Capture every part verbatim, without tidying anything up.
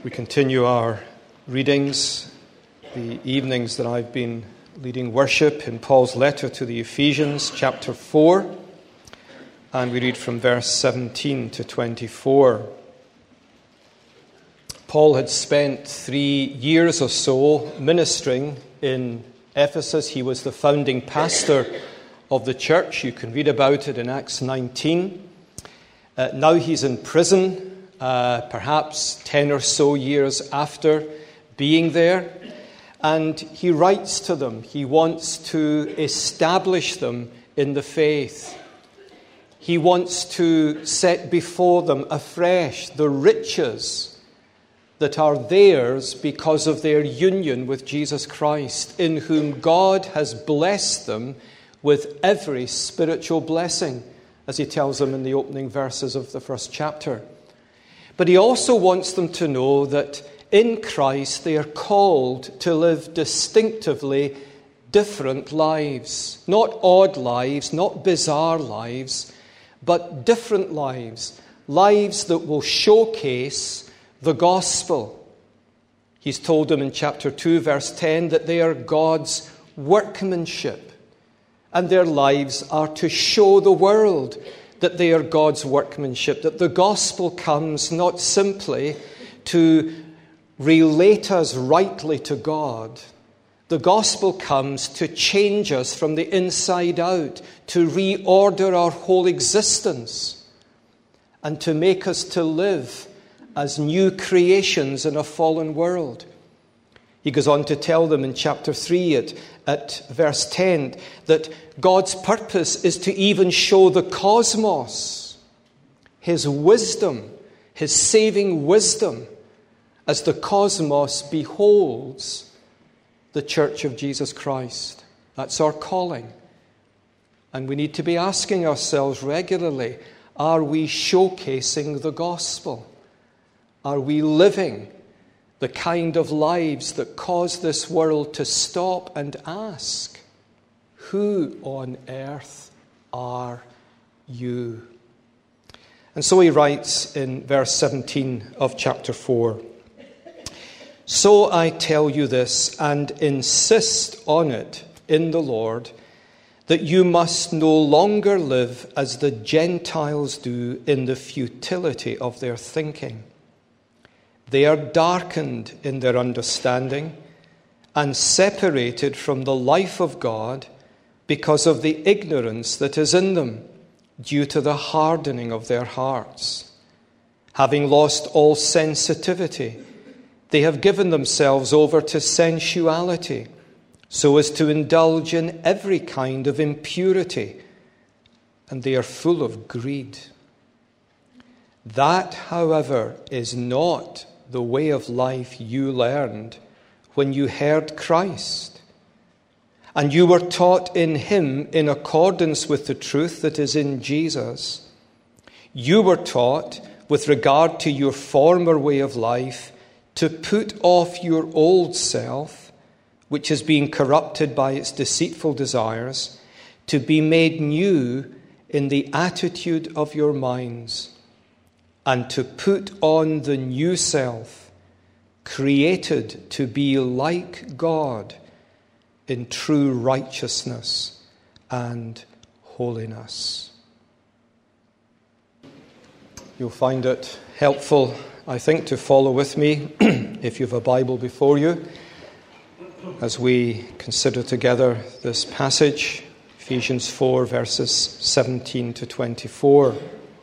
We continue our readings, the evenings that I've been leading worship in Paul's letter to the Ephesians, chapter four, and we read from verse seventeen to twenty-four. Paul had spent three years or so ministering in Ephesus. He was the founding pastor of the church. You can read about it in Acts nineteen. Uh, now he's in prison. Uh, perhaps ten or so years after being there. And he writes to them. He wants to establish them in the faith. He wants to set before them afresh the riches that are theirs because of their union with Jesus Christ, in whom God has blessed them with every spiritual blessing, as he tells them in the opening verses of the first chapter. But he also wants them to know that in Christ they are called to live distinctively different lives. Not odd lives, not bizarre lives, but different lives. Lives that will showcase the gospel. He's told them in chapter two, verse ten, that they are God's workmanship. And their lives are to show the world that they are God's workmanship, that the gospel comes not simply to relate us rightly to God. The gospel comes to change us from the inside out, to reorder our whole existence, and to make us to live as new creations in a fallen world. He goes on to tell them in chapter three at, at verse ten that God's purpose is to even show the cosmos His wisdom, His saving wisdom, as the cosmos beholds the Church of Jesus Christ. That's our calling. And we need to be asking ourselves regularly, are we showcasing the gospel? Are we living the kind of lives that cause this world to stop and ask, who on earth are you? And so he writes in verse seventeen of chapter four, "So I tell you this and insist on it in the Lord, that you must no longer live as the Gentiles do in the futility of their thinking. They are darkened in their understanding and separated from the life of God because of the ignorance that is in them due to the hardening of their hearts. Having lost all sensitivity, they have given themselves over to sensuality so as to indulge in every kind of impurity, and they are full of greed. That, however, is not the way of life you learned when you heard Christ, and you were taught in Him in accordance with the truth that is in Jesus. You were taught, with regard to your former way of life, to put off your old self, which has been corrupted by its deceitful desires, to be made new in the attitude of your minds, and to put on the new self, created to be like God in true righteousness and holiness." You'll find it helpful, I think, to follow with me, if you have a Bible before you, as we consider together this passage, Ephesians four, verses seventeen to twenty-four.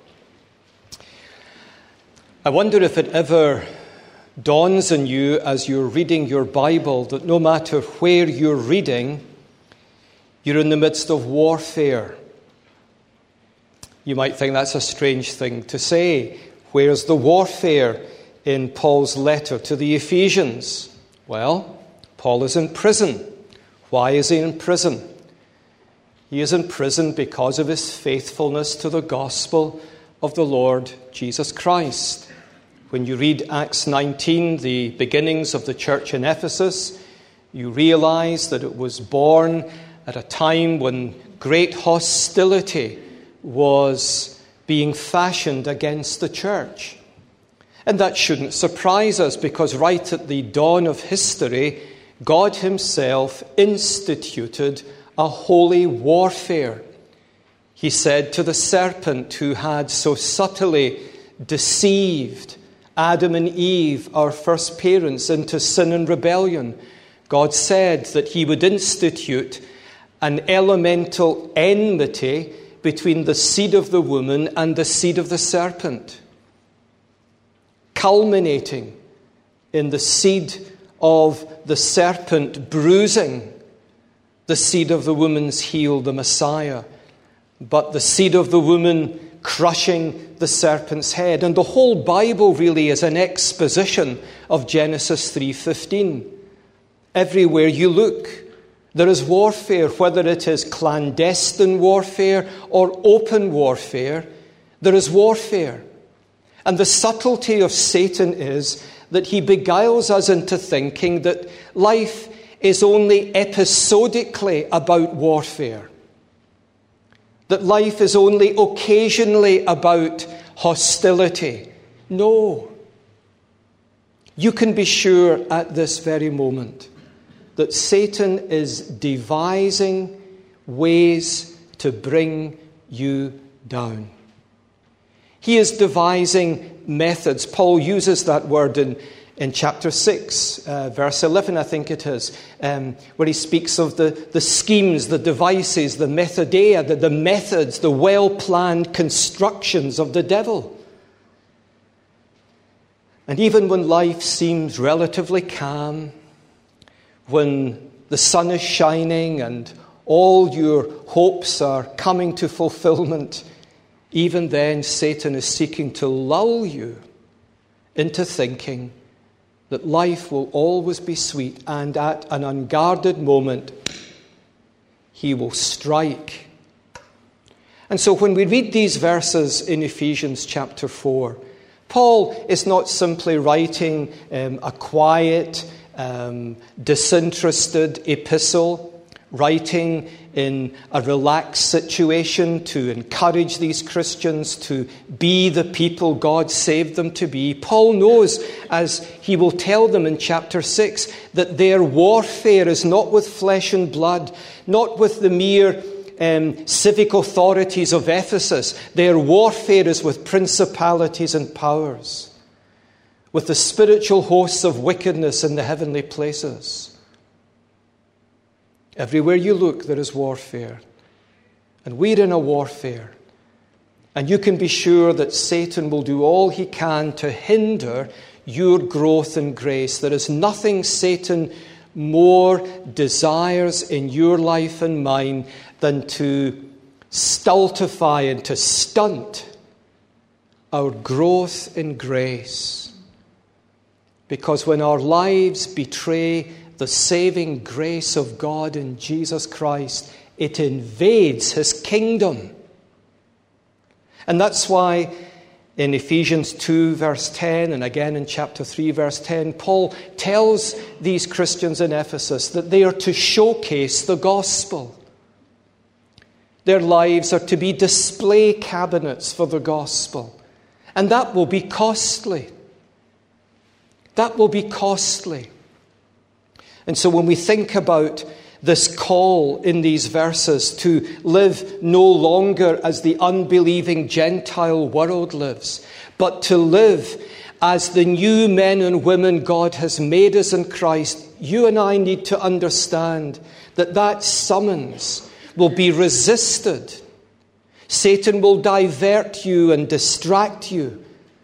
I wonder if it ever dawns on you as you're reading your Bible that no matter where you're reading, you're in the midst of warfare. You might think that's a strange thing to say. Where's the warfare in Paul's letter to the Ephesians? Well, Paul is in prison. Why is he in prison? He is in prison because of his faithfulness to the gospel of the Lord Jesus Christ. When you read Acts nineteen, the beginnings of the church in Ephesus, you realize that it was born at a time when great hostility was being fashioned against the church. And that shouldn't surprise us, because right at the dawn of history, God himself instituted a holy warfare. He said to the serpent who had so subtly deceived Adam and Eve, our first parents, into sin and rebellion, God said that he would institute an elemental enmity between the seed of the woman and the seed of the serpent, culminating in the seed of the serpent bruising the seed of the woman's heel, the Messiah, but the seed of the woman crushing the serpent's head. And the whole Bible really is an exposition of Genesis three fifteen. Everywhere you look, there is warfare, whether it is clandestine warfare or open warfare, there is warfare. And the subtlety of Satan is that he beguiles us into thinking that life is only episodically about warfare. That life is only occasionally about hostility. No. You can be sure at this very moment that Satan is devising ways to bring you down. He is devising methods. Paul uses that word in, in chapter six, uh, verse eleven, I think it is, um, where he speaks of the, the schemes, the devices, the methodeia, the, the methods, the well-planned constructions of the devil. And even when life seems relatively calm, when the sun is shining and all your hopes are coming to fulfillment, even then Satan is seeking to lull you into thinking that life will always be sweet, and at an unguarded moment he will strike. And so when we read these verses in Ephesians chapter four, Paul is not simply writing um, a quiet, um, disinterested epistle, writing in a relaxed situation to encourage these Christians to be the people God saved them to be. Paul knows, as he will tell them in chapter six, that their warfare is not with flesh and blood, not with the mere um, civic authorities of Ephesus. Their warfare is with principalities and powers, with the spiritual hosts of wickedness in the heavenly places. Everywhere you look, there is warfare. And we're in a warfare. And you can be sure that Satan will do all he can to hinder your growth in grace. There is nothing Satan more desires in your life and mine than to stultify and to stunt our growth in grace. Because when our lives betray the saving grace of God in Jesus Christ, it invades his kingdom. And that's why in Ephesians two verse ten and again in chapter three verse ten, Paul tells these Christians in Ephesus that they are to showcase the gospel. Their lives are to be display cabinets for the gospel. And that will be costly. That will be costly. And so when we think about this call in these verses to live no longer as the unbelieving Gentile world lives, but to live as the new men and women God has made us in Christ, you and I need to understand that that summons will be resisted. Satan will divert you and distract you.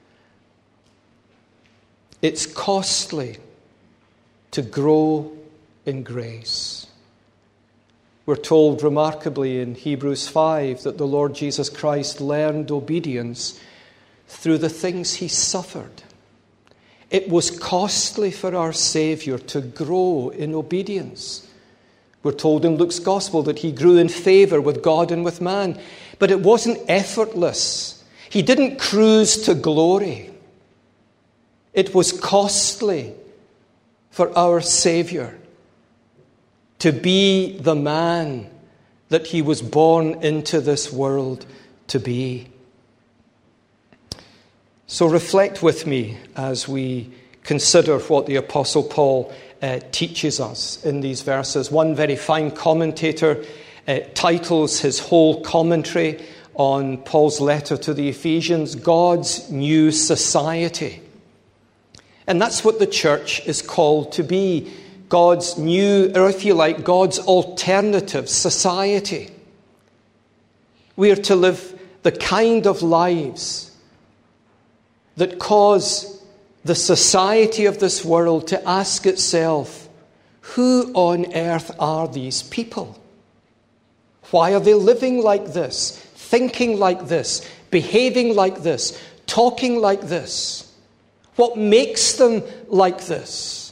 It's costly to grow in grace. We're told remarkably in Hebrews five that the Lord Jesus Christ learned obedience through the things he suffered. It was costly for our Saviour to grow in obedience. We're told in Luke's Gospel that he grew in favour with God and with man. But it wasn't effortless. He didn't cruise to glory. It was costly for our Saviour to be the man that he was born into this world to be. So reflect with me as we consider what the Apostle Paul uh, teaches us in these verses. One very fine commentator uh, titles his whole commentary on Paul's letter to the Ephesians, God's New Society. And that's what the church is called to be. God's new, or if you like, God's alternative society. We are to live the kind of lives that cause the society of this world to ask itself, who on earth are these people? Why are they living like this, thinking like this, behaving like this, talking like this? What makes them like this?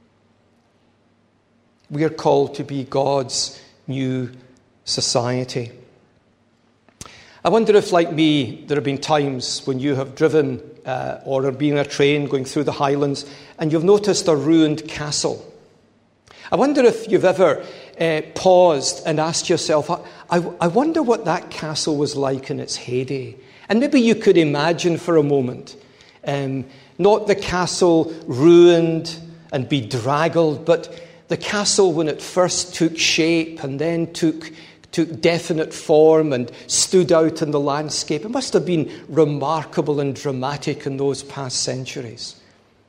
We are called to be God's new society. I wonder if, like me, there have been times when you have driven uh, or have been in a train going through the Highlands and you've noticed a ruined castle. I wonder if you've ever uh, paused and asked yourself, I, I, I wonder what that castle was like in its heyday. And maybe you could imagine for a moment, um, not the castle ruined and bedraggled, but the castle when it first took shape and then took took definite form and stood out in the landscape. It must have been remarkable and dramatic in those past centuries.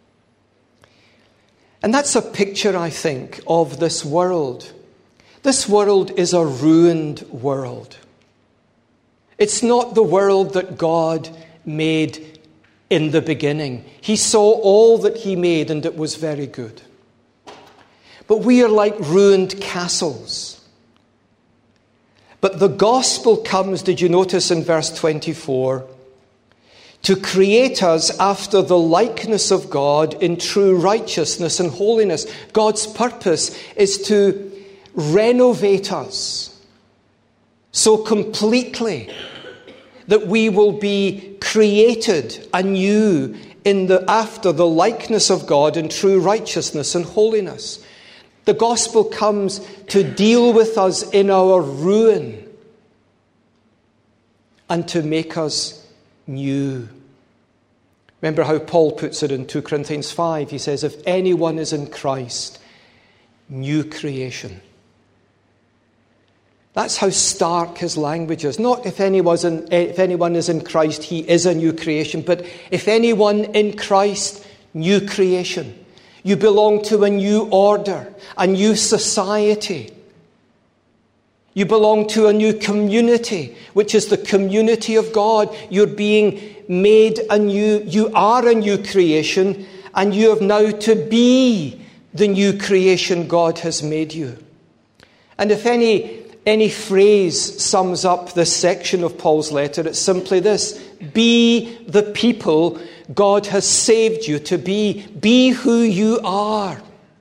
And that's a picture, I think, of this world. This world is a ruined world. It's not the world that God made in the beginning. He saw all that he made and it was very good. But we are like ruined castles. But the gospel comes, did you notice in verse twenty-four, to create us after the likeness of God in true righteousness and holiness. God's purpose is to renovate us so completely that we will be created anew in the after the likeness of God in true righteousness and holiness. The gospel comes to deal with us in our ruin and to make us new. Remember how Paul puts it in two Corinthians five. He says, if anyone is in Christ, new creation. That's how stark his language is. Not if anyone's in, if anyone is in Christ, he is a new creation. But if anyone in Christ, new creation. You belong to a new order, a new society. You belong to a new community, which is the community of God. You're being made anew. You are a new creation, and you have now to be the new creation God has made you. And if any, any phrase sums up this section of Paul's letter, it's simply this: be the people God has saved you to be. Be who you are.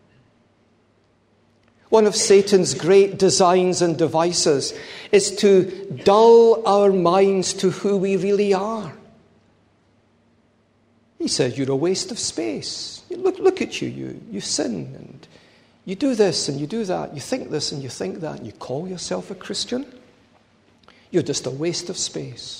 One of Satan's great designs and devices is to dull our minds to who we really are. He says you're a waste of space. Look, look at you. You, you sin and you do this and you do that. You think this and you think that. And you call yourself a Christian. You're just a waste of space.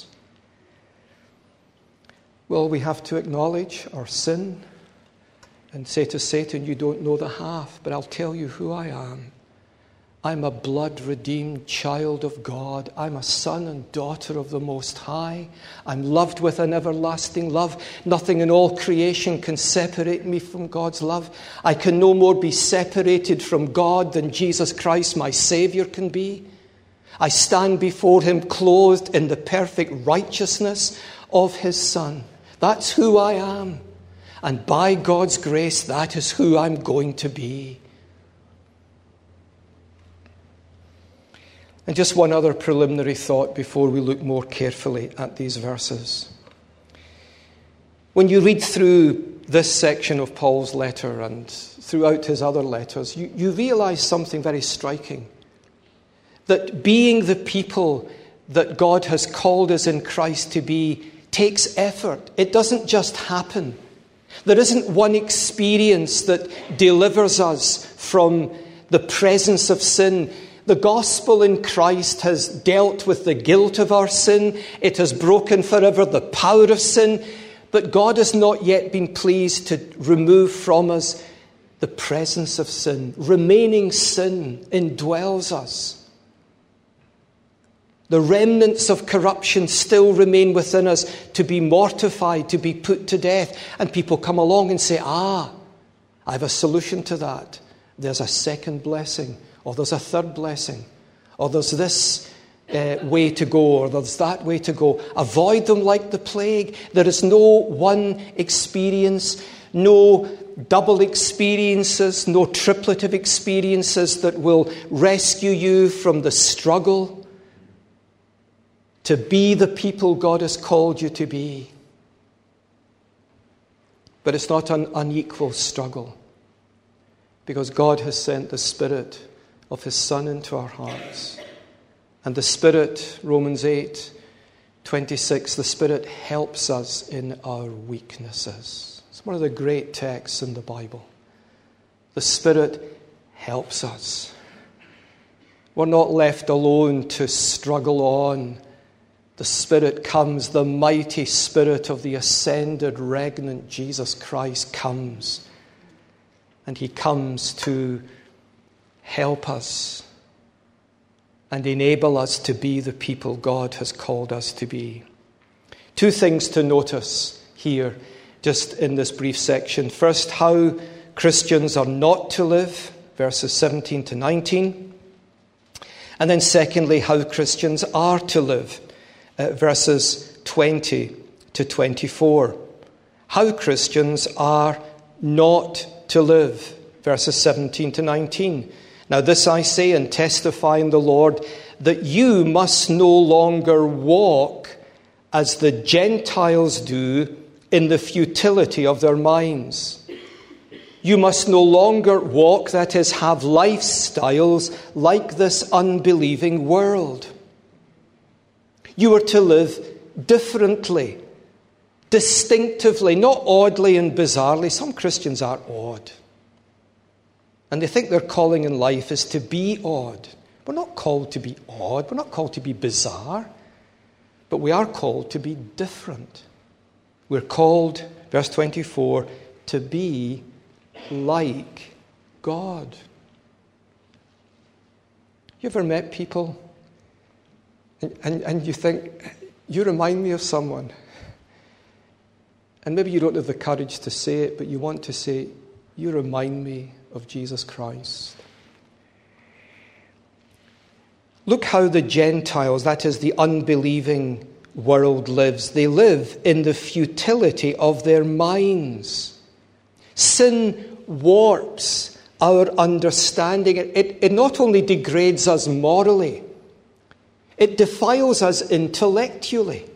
Well, we have to acknowledge our sin and say to Satan, you don't know the half, but I'll tell you who I am. I'm a blood-redeemed child of God. I'm a son and daughter of the Most High. I'm loved with an everlasting love. Nothing in all creation can separate me from God's love. I can no more be separated from God than Jesus Christ, my Savior, can be. I stand before him clothed in the perfect righteousness of his Son. That's who I am. And by God's grace, that is who I'm going to be. And just one other preliminary thought before we look more carefully at these verses. When you read through this section of Paul's letter and throughout his other letters, you, you realize something very striking. That being the people that God has called us in Christ to be takes effort. It doesn't just happen. There isn't one experience that delivers us from the presence of sin. The gospel in Christ has dealt with the guilt of our sin. It has broken forever the power of sin. But God has not yet been pleased to remove from us the presence of sin. Remaining sin indwells us. The remnants of corruption still remain within us to be mortified, to be put to death. And people come along and say, ah, I have a solution to that. There's a second blessing, or there's a third blessing, or there's this uh, way to go, or there's that way to go. Avoid them like the plague. There is no one experience, no double experiences, no triplet of experiences that will rescue you from the struggle to be the people God has called you to be. But it's not an unequal struggle, because God has sent the Spirit of His Son into our hearts. And the Spirit, Romans eight twenty-six, the Spirit helps us in our weaknesses. It's one of the great texts in the Bible. The Spirit helps us. We're not left alone to struggle on. The Spirit comes, the mighty Spirit of the ascended, regnant Jesus Christ comes. And He comes to help us and enable us to be the people God has called us to be. Two things to notice here, just in this brief section. First, how Christians are not to live, verses seventeen to nineteen. And then secondly, how Christians are to live, uh, verses twenty to twenty-four. How Christians are not to live, verses seventeen to nineteen. Now this I say and testify in the Lord, that you must no longer walk as the Gentiles do in the futility of their minds. You must no longer walk, that is, have lifestyles like this unbelieving world. You are to live differently, distinctively, not oddly and bizarrely. Some Christians are odd. And they think their calling in life is to be odd. We're not called to be odd. We're not called to be bizarre. But we are called to be different. We're called, verse twenty-four, to be like God. You ever met people and, and, and you think, you remind me of someone? And maybe you don't have the courage to say it, but you want to say, you remind me of Jesus Christ. Look how the Gentiles, that is the unbelieving world, lives. They live in the futility of their minds. Sin warps our understanding. It, it not only degrades us morally, it defiles us intellectually.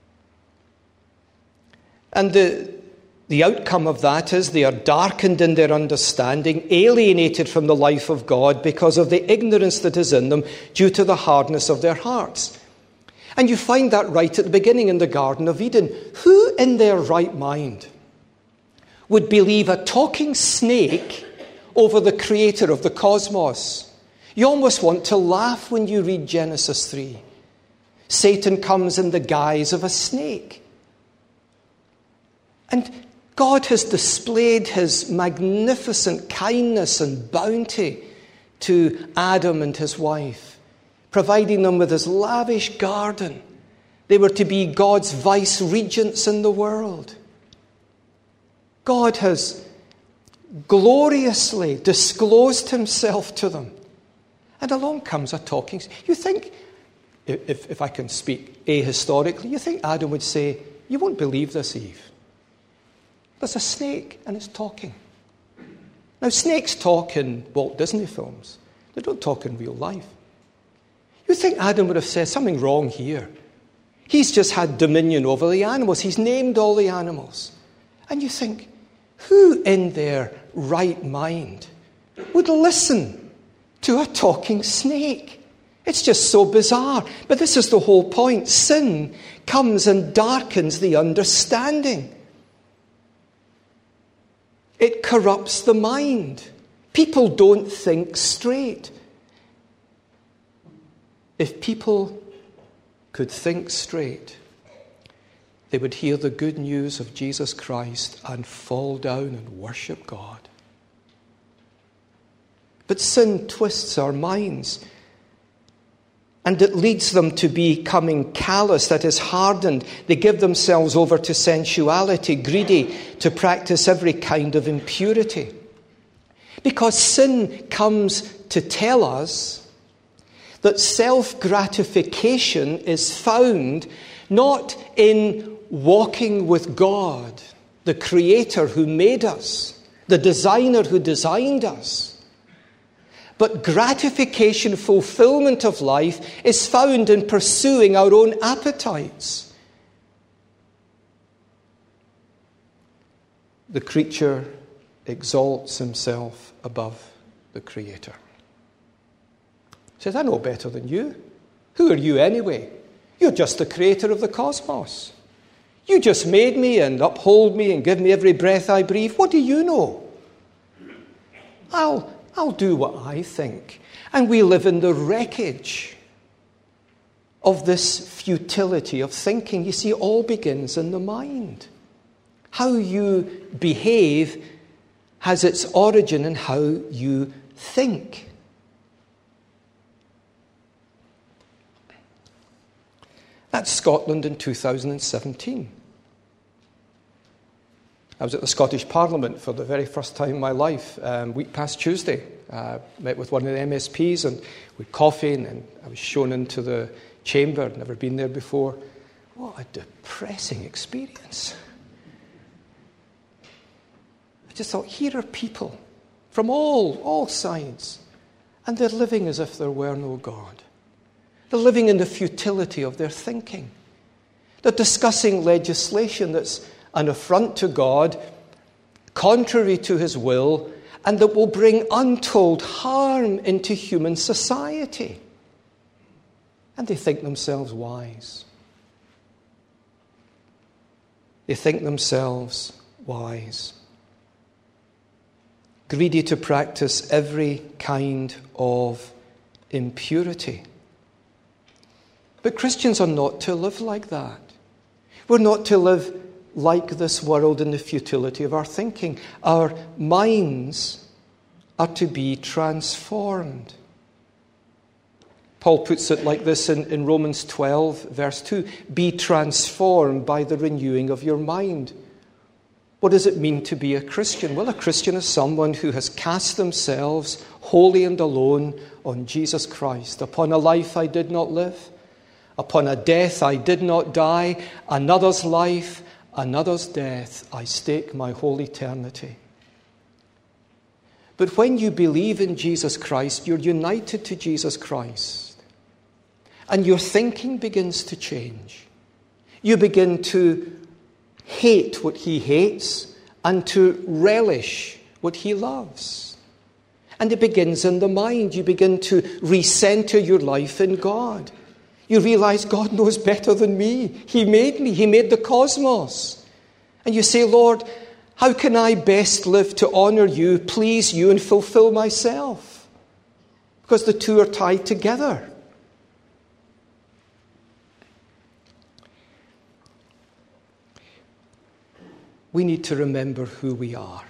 And the The outcome of that is they are darkened in their understanding, alienated from the life of God because of the ignorance that is in them due to the hardness of their hearts. And you find that right at the beginning in the Garden of Eden. Who in their right mind would believe a talking snake over the creator of the cosmos? You almost want to laugh when you read Genesis three. Satan comes in the guise of a snake. And God has displayed His magnificent kindness and bounty to Adam and his wife, providing them with His lavish garden. They were to be God's vice-regents in the world. God has gloriously disclosed Himself to them. And along comes a talking... You think, if, if I can speak ahistorically, you think Adam would say, you won't believe this, Eve. There's a snake and it's talking. Now, snakes talk in Walt Disney films. They don't talk in real life. You think Adam would have said something wrong here. He's just had dominion over the animals. He's named all the animals. And you think, who in their right mind would listen to a talking snake? It's just so bizarre. But this is the whole point. Sin comes and darkens the understanding. It corrupts the mind. People don't think straight. If people could think straight, they would hear the good news of Jesus Christ and fall down and worship God. But sin twists our minds, and it leads them to becoming callous, that is, hardened. They give themselves over to sensuality, greedy to practice every kind of impurity. Because sin comes to tell us that self-gratification is found not in walking with God, the Creator who made us, the designer who designed us. But gratification, fulfillment of life is found in pursuing our own appetites. The creature exalts himself above the Creator. He says, I know better than you. Who are you anyway? You're just the creator of the cosmos. You just made me and uphold me and give me every breath I breathe. What do you know? I'll, I'll do what I think. And we live in the wreckage of this futility of thinking. You see, it all begins in the mind. How you behave has its origin in how you think. That's Scotland in two thousand seventeen. I was at the Scottish Parliament for the very first time in my life, um, week past Tuesday. Uh, met with one of the M S Ps and we had coffee, and then I was shown into the chamber. I'd never been there before. What a depressing experience. I just thought, here are people from all, all sides, and they're living as if there were no God. They're living in the futility of their thinking. They're discussing legislation that's an affront to God, contrary to his will, and that will bring untold harm into human society. And they think themselves wise. They think themselves wise. Greedy to practice every kind of impurity. But Christians are not to live like that. We're not to live like this world in the futility of our thinking. Our minds are to be transformed. Paul puts it like this in, in Romans twelve, verse two. Be transformed by the renewing of your mind. What does it mean to be a Christian? Well, a Christian is someone who has cast themselves wholly and alone on Jesus Christ. Upon a life I did not live, upon a death I did not die, another's life, another's death, I stake my whole eternity. But when you believe in Jesus Christ, you're united to Jesus Christ. And your thinking begins to change. You begin to hate what he hates and to relish what he loves. And it begins in the mind. You begin to recenter your life in God. You realize God knows better than me. He made me. He made the cosmos. And you say, Lord, how can I best live to honor you, please you, and fulfill myself? Because the two are tied together. We need to remember who we are.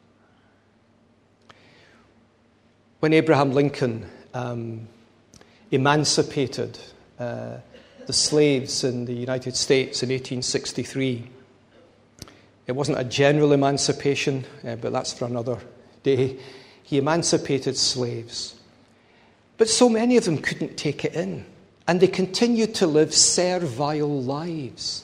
When Abraham Lincoln um, emancipated uh, the slaves in the United States in eighteen sixty-three, it wasn't a general emancipation, uh, but that's for another day. He emancipated slaves. But so many of them couldn't take it in, and they continued to live servile lives.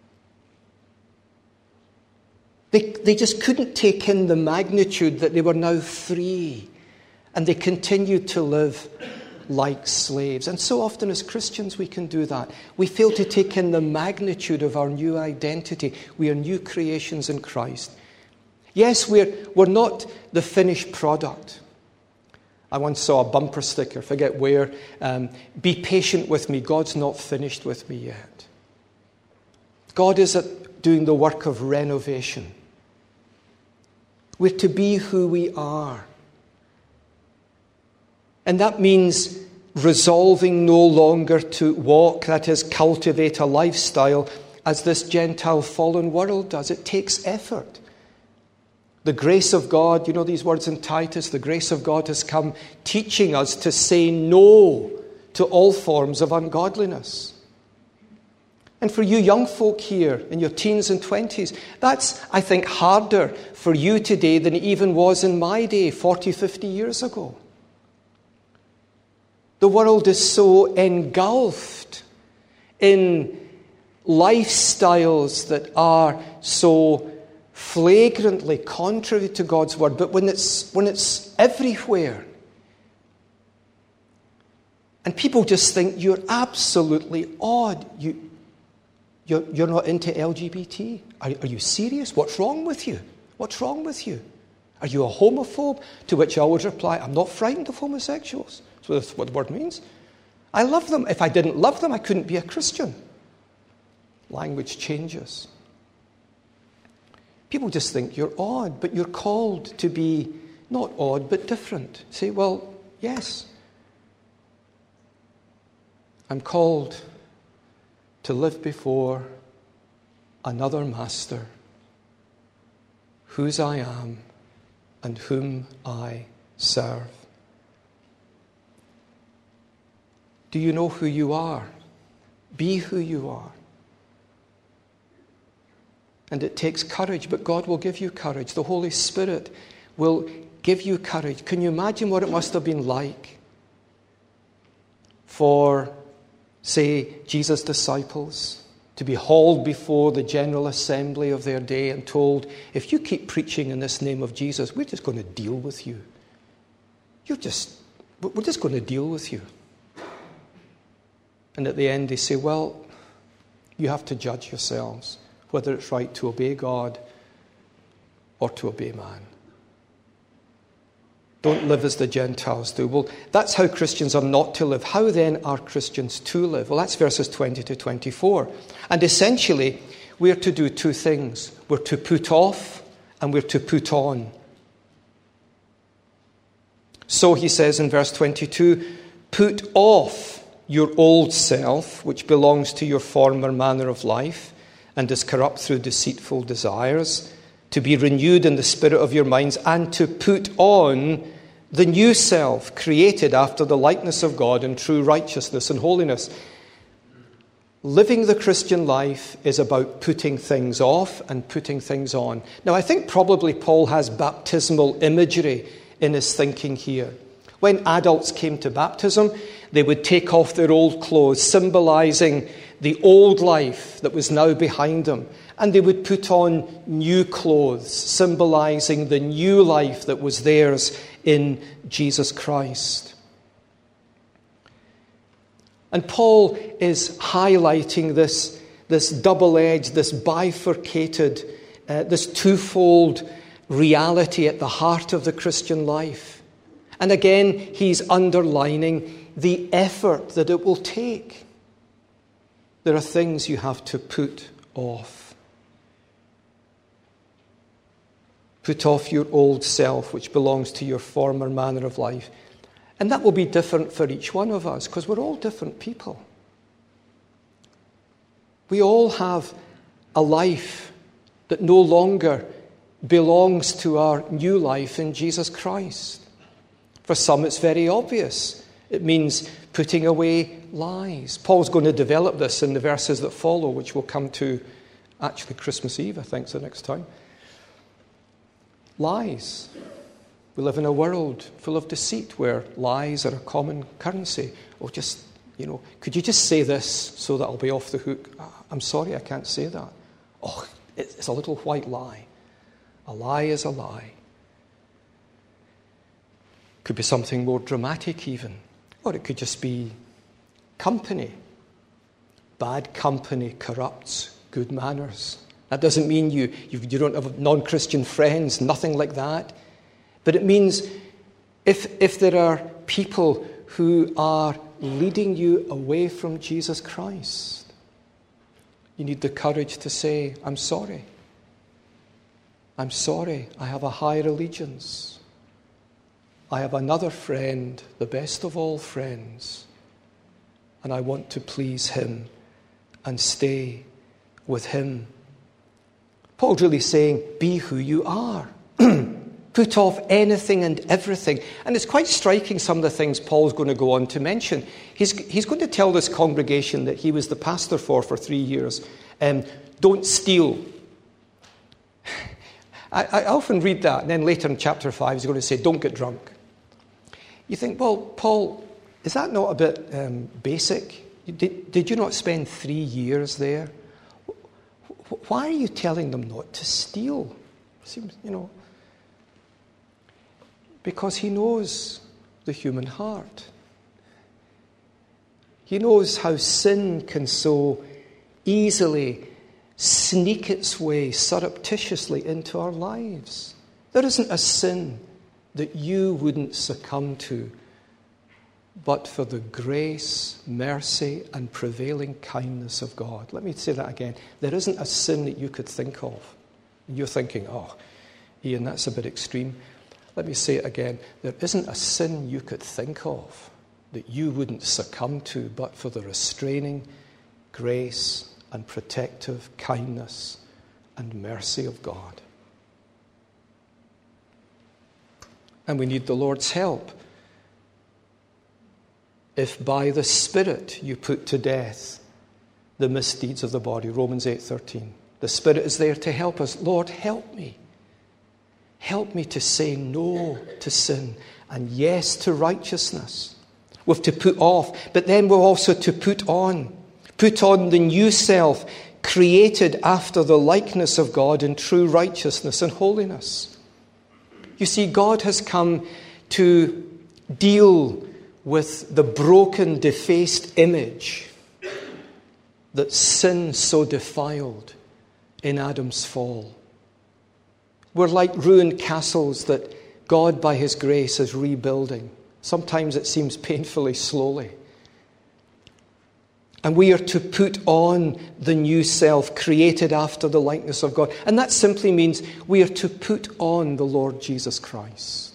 They, they just couldn't take in the magnitude that they were now free. And they continued to live like slaves. And so often as Christians we can do that. We fail to take in the magnitude of our new identity. We are new creations in Christ. Yes, we're, we're not the finished product. I once saw a bumper sticker, forget where, um, be patient with me, God's not finished with me yet. God is at doing the work of renovation. We're to be who we are. And that means resolving no longer to walk, that is, cultivate a lifestyle as this Gentile fallen world does. It takes effort. The grace of God, you know these words in Titus, the grace of God has come teaching us to say no to all forms of ungodliness. And for you young folk here in your teens and twenties, that's, I think, harder for you today than it even was in my day forty, fifty years ago. The world is so engulfed in lifestyles that are so flagrantly contrary to God's word. But when it's when it's everywhere, and people just think you're absolutely odd. You, you're, you're not into L G B T. Are, are you serious? What's wrong with you? What's wrong with you? Are you a homophobe? To which I always reply, I'm not frightened of homosexuals. So that's what the word means. I love them. If I didn't love them, I couldn't be a Christian. Language changes. People just think you're odd, but you're called to be not odd, but different. Say, well, yes. I'm called to live before another master, whose I am and whom I serve. Do you know who you are? Be who you are. And it takes courage, but God will give you courage. The Holy Spirit will give you courage. Can you imagine what it must have been like for, say, Jesus' disciples to be hauled before the general assembly of their day and told, if you keep preaching in this name of Jesus, we're just going to deal with you. You're just, we're just going to deal with you. And at the end they say, well, you have to judge yourselves whether it's right to obey God or to obey man. Don't live as the Gentiles do. Well, that's how Christians are not to live. How then are Christians to live? Well, that's verses twenty to twenty-four. And essentially, we're to do two things. We're to put off and we're to put on. So he says in verse twenty-two, put off your old self, which belongs to your former manner of life, and is corrupt through deceitful desires, to be renewed in the spirit of your minds, and to put on the new self, created after the likeness of God in true righteousness and holiness. Living the Christian life is about putting things off and putting things on. Now, I think probably Paul has baptismal imagery in his thinking here. When adults came to baptism, they would take off their old clothes, symbolizing the old life that was now behind them. And they would put on new clothes, symbolizing the new life that was theirs in Jesus Christ. And Paul is highlighting this, this double-edged, this bifurcated, uh, this twofold reality at the heart of the Christian life. And again, he's underlining the effort that it will take. There are things you have to put off. Put off your old self, which belongs to your former manner of life. And that will be different for each one of us, because we're all different people. We all have a life that no longer belongs to our new life in Jesus Christ. For some, it's very obvious. It means putting away lies. Paul's going to develop this in the verses that follow, which we'll come to actually Christmas Eve, I think, is the next time. Lies. We live in a world full of deceit where lies are a common currency. Oh, just, you know, could you just say this so that I'll be off the hook? I'm sorry, I can't say that. Oh, it's a little white lie. A lie is a lie. Could be something more dramatic even. Or it could just be company. Bad company corrupts good manners. That doesn't mean you, you, you don't have non-Christian friends, nothing like that. But it means if, if there are people who are leading you away from Jesus Christ, you need the courage to say, I'm sorry. I'm sorry. I have a higher allegiance. I have another friend, the best of all friends, and I want to please him and stay with him. Paul's really saying, be who you are. Put off anything and everything. And it's quite striking, some of the things Paul's going to go on to mention. He's, he's going to tell this congregation that he was the pastor for for three years, um, don't steal. I, I often read that, and then later in chapter five, he's going to say, don't get drunk. You think, well, Paul, is that not a bit um, basic? Did, did you not spend three years there? Why are you telling them not to steal? Seems, you know, because he knows the human heart. He knows how sin can so easily sneak its way surreptitiously into our lives. There isn't a sin that you wouldn't succumb to, but for the grace, mercy, and prevailing kindness of God. Let me say that again. There isn't a sin that you could think of. You're thinking, oh, Ian, that's a bit extreme. Let me say it again. There isn't a sin you could think of that you wouldn't succumb to, but for the restraining grace and protective kindness and mercy of God. And we need the Lord's help. If by the Spirit you put to death the misdeeds of the body, Romans eight thirteen. The Spirit is there to help us. Lord, help me. Help me to say no to sin and yes to righteousness. We have to put off, but then we're also to put on. Put on the new self, created after the likeness of God in true righteousness and holiness. You see, God has come to deal with the broken, defaced image that sin so defiled in Adam's fall. We're like ruined castles that God, by his grace, is rebuilding. Sometimes it seems painfully slowly. And we are to put on the new self, created after the likeness of God. And that simply means we are to put on the Lord Jesus Christ.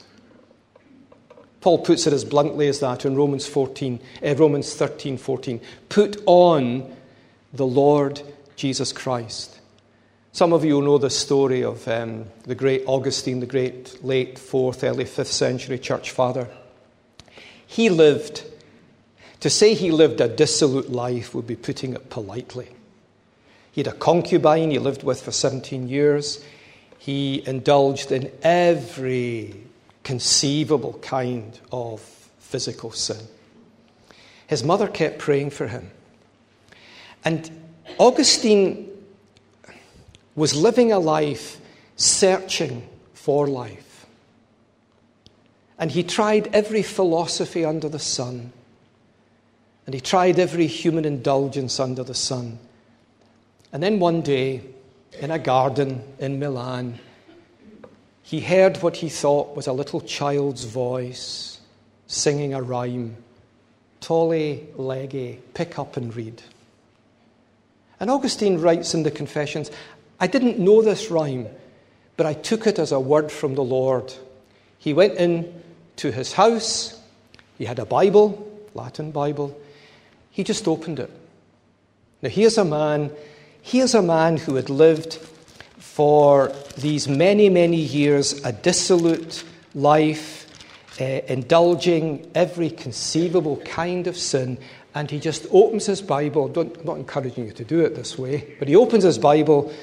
Paul puts it as bluntly as that in Romans fourteen, uh, Romans thirteen fourteen. Put on the Lord Jesus Christ. Some of you will know the story of um, the great Augustine, the great late fourth, early fifth century church father. He lived, to say he lived a dissolute life would be putting it politely. He had a concubine he lived with for seventeen years. He indulged in every conceivable kind of physical sin. His mother kept praying for him. And Augustine was living a life searching for life. And he tried every philosophy under the sun. And he tried every human indulgence under the sun. And then one day, in a garden in Milan, he heard what he thought was a little child's voice singing a rhyme. Tolle, lege, pick up and read. And Augustine writes in the Confessions, I didn't know this rhyme, but I took it as a word from the Lord. He went in to his house. He had a Bible, Latin Bible. He just opened it. Now here's a man, here's a man who had lived for these many, many years a dissolute life, uh, indulging every conceivable kind of sin, and he just opens his Bible. Don't, I'm not encouraging you to do it this way, but he opens his Bible,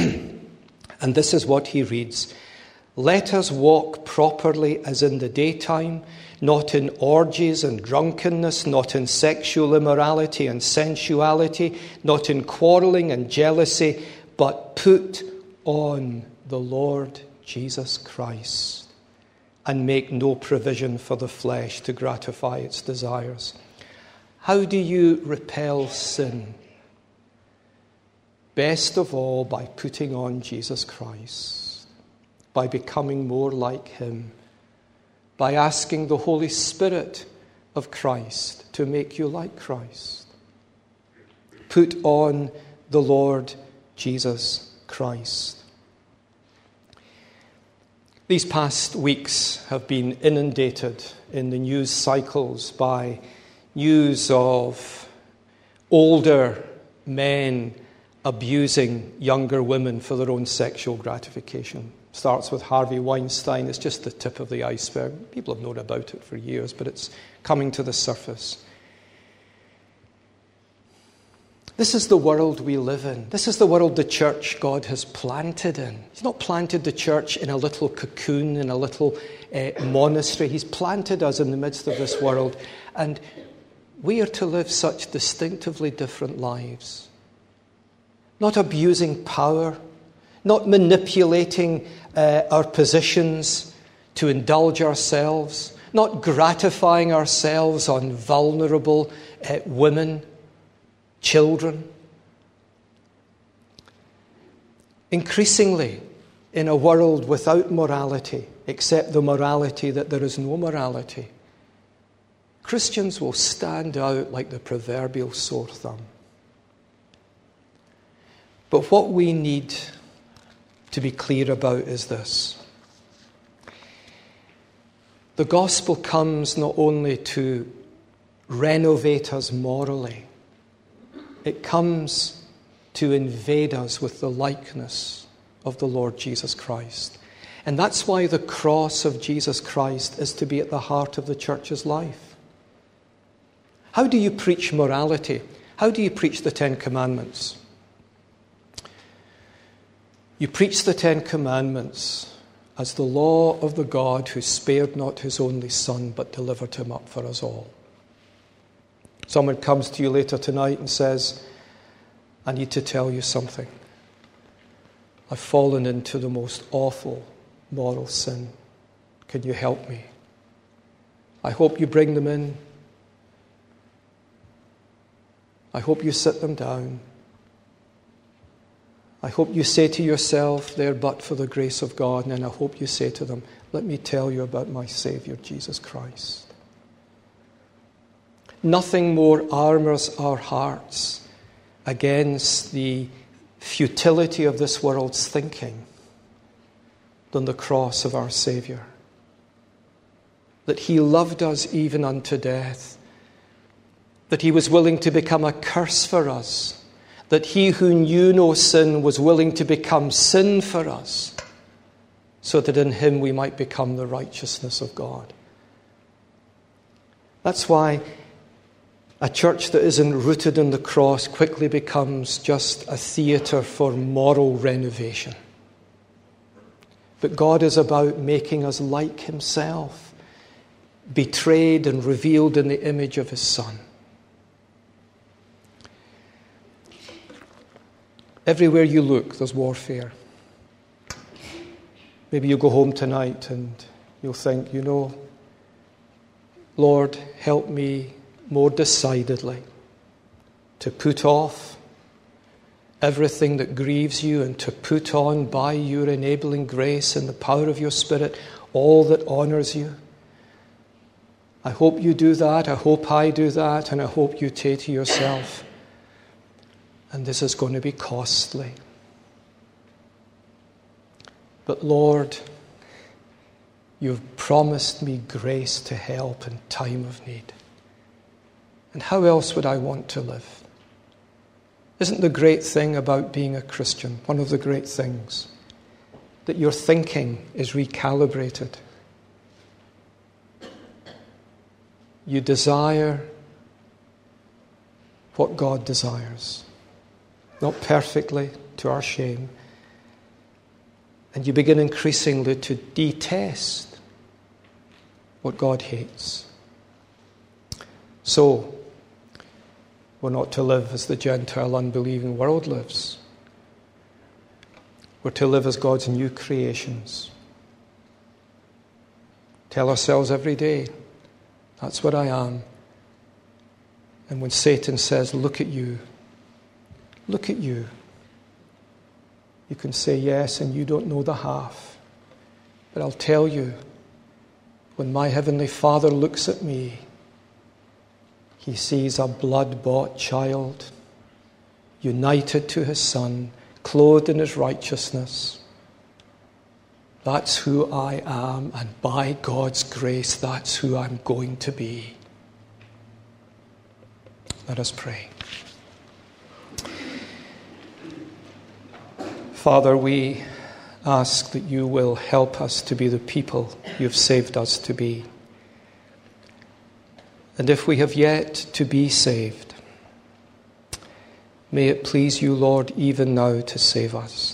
and this is what he reads. Let us walk properly as in the daytime, not in orgies and drunkenness, not in sexual immorality and sensuality, not in quarreling and jealousy, but put on the Lord Jesus Christ and make no provision for the flesh to gratify its desires. How do you repel sin? Best of all, by putting on Jesus Christ, by becoming more like him, by asking the Holy Spirit of Christ to make you like Christ. Put on the Lord Jesus Christ. These past weeks have been inundated in the news cycles by news of older men abusing younger women for their own sexual gratification. Starts with Harvey Weinstein. It's just the tip of the iceberg. People have known about it for years, but it's coming to the surface. This is the world we live in. This is the world the church God has planted in. He's not planted the church in a little cocoon, in a little uh, monastery. He's planted us in the midst of this world. And we are to live such distinctively different lives. Not abusing power, not manipulating uh, our positions to indulge ourselves, not gratifying ourselves on vulnerable uh, women, children. Increasingly, in a world without morality, except the morality that there is no morality, Christians will stand out like the proverbial sore thumb. But what we need to be clear about is this. The gospel comes not only to renovate us morally, it comes to invade us with the likeness of the Lord Jesus Christ. And that's why the cross of Jesus Christ is to be at the heart of the church's life. How do you preach morality? How do you preach the Ten Commandments? You preach the Ten Commandments as the law of the God who spared not his only Son, but delivered him up for us all. Someone comes to you later tonight and says, I need to tell you something. I've fallen into the most awful moral sin. Can you help me? I hope you bring them in. I hope you sit them down. I hope you say to yourself, there but for the grace of God, and then I hope you say to them, let me tell you about my Savior, Jesus Christ. Nothing more armors our hearts against the futility of this world's thinking than the cross of our Savior. That he loved us even unto death. That he was willing to become a curse for us. That he who knew no sin was willing to become sin for us, so that in him we might become the righteousness of God. That's why a church that isn't rooted in the cross quickly becomes just a theatre for moral renovation. But God is about making us like himself, betrayed and revealed in the image of his Son. Everywhere you look, there's warfare. Maybe you'll go home tonight and you'll think, you know, Lord, help me more decidedly to put off everything that grieves you and to put on by your enabling grace and the power of your Spirit all that honors you. I hope you do that. I hope I do that. And I hope you say to yourself, and this is going to be costly. But Lord, you've promised me grace to help in time of need. And how else would I want to live? Isn't the great thing about being a Christian, one of the great things, that your thinking is recalibrated? You desire what God desires. Not perfectly, to our shame. And you begin increasingly to detest what God hates. So, we're not to live as the Gentile, unbelieving world lives. We're to live as God's new creations. Tell ourselves every day, that's what I am. And when Satan says, look at you, look at you, you can say yes, and you don't know the half. But I'll tell you, when my Heavenly Father looks at me, he sees a blood-bought child, united to his Son, clothed in his righteousness. That's who I am, and by God's grace, that's who I'm going to be. Let us pray. Father, we ask that you will help us to be the people you've saved us to be. And if we have yet to be saved, may it please you, Lord, even now to save us,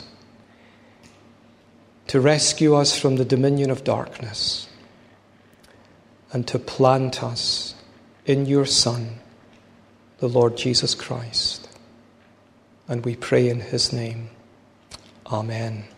to rescue us from the dominion of darkness, and to plant us in your Son, the Lord Jesus Christ. And we pray in his name. Amen.